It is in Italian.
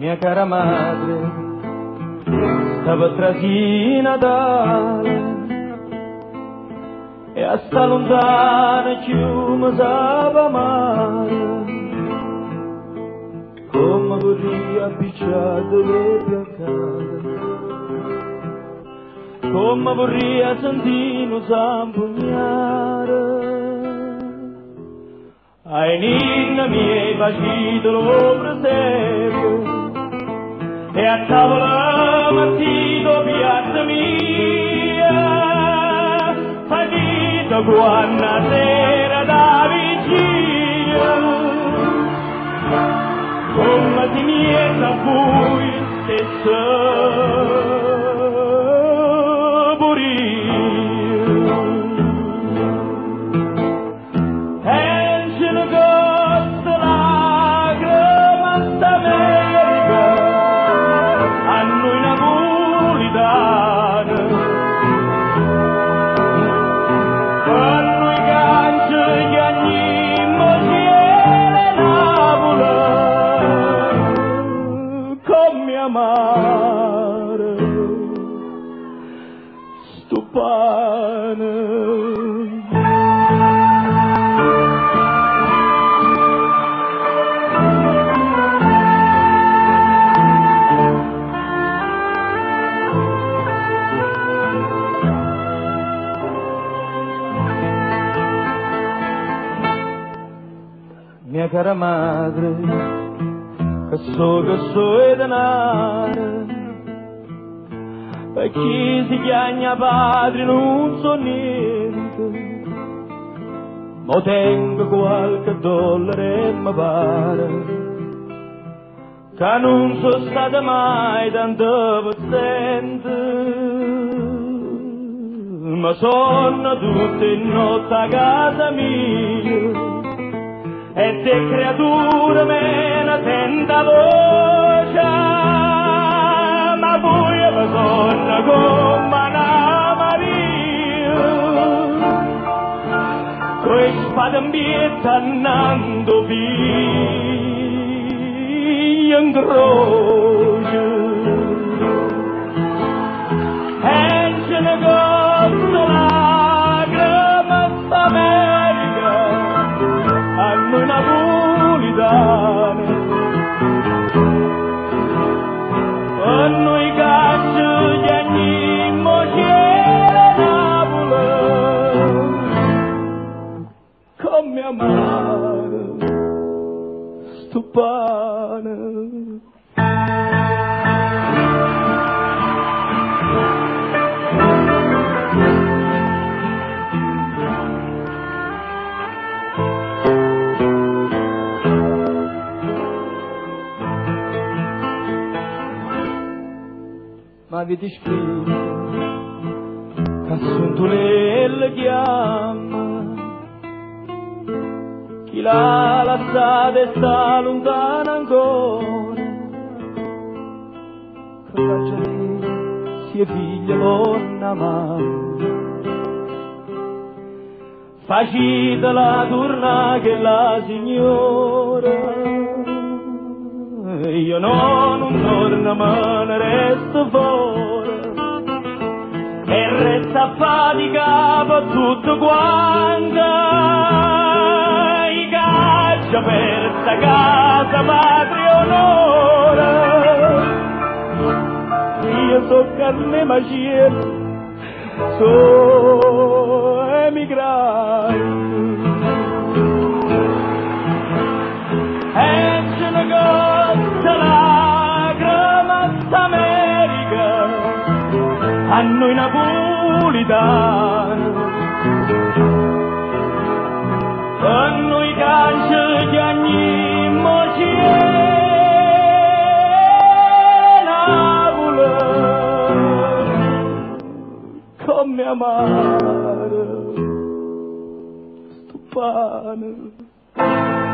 Mia cara madre stava trasì Natale e a sta lontana ciuma stava male, come vorrei appicciato per casa, come vorrei sentire s'ampugnare. Ai ninna miei facito lo presepe e a tavola mattino piazza mia, facito quando sera da vigilia, come si mieta voi stessa amare stupane. Mia cara madre, che so è denaro, per chi si chiama padre non so niente, ma tengo qualche dollaro e mi pare, che non sono stata mai tanto paziente, ma sono tutte notte a casa mia, e te creature me ne senta voce, ma voi mi sono come una Maria, coi spade in bietta andando via in croce, e ce ne costa lacrime s'America, a noi napolitane, a noi caccio gli animo c'era Napoli, come amare stupane. Ma avete scritto che assunto le chiama, chi l'ha lasciata e sta lontana ancora, che faccia lei sia figlia donna mamma, facitela torna che la signora. Io non torno ma ne resto fuori e resta fatica per tutto quanto i caccia per sta casa patria onore. Io so carne maciera, so emigrante e ce ne costa lacrime s'America, a noi napolitani, a noi canci di animo c'è Napoli, come amare stupane.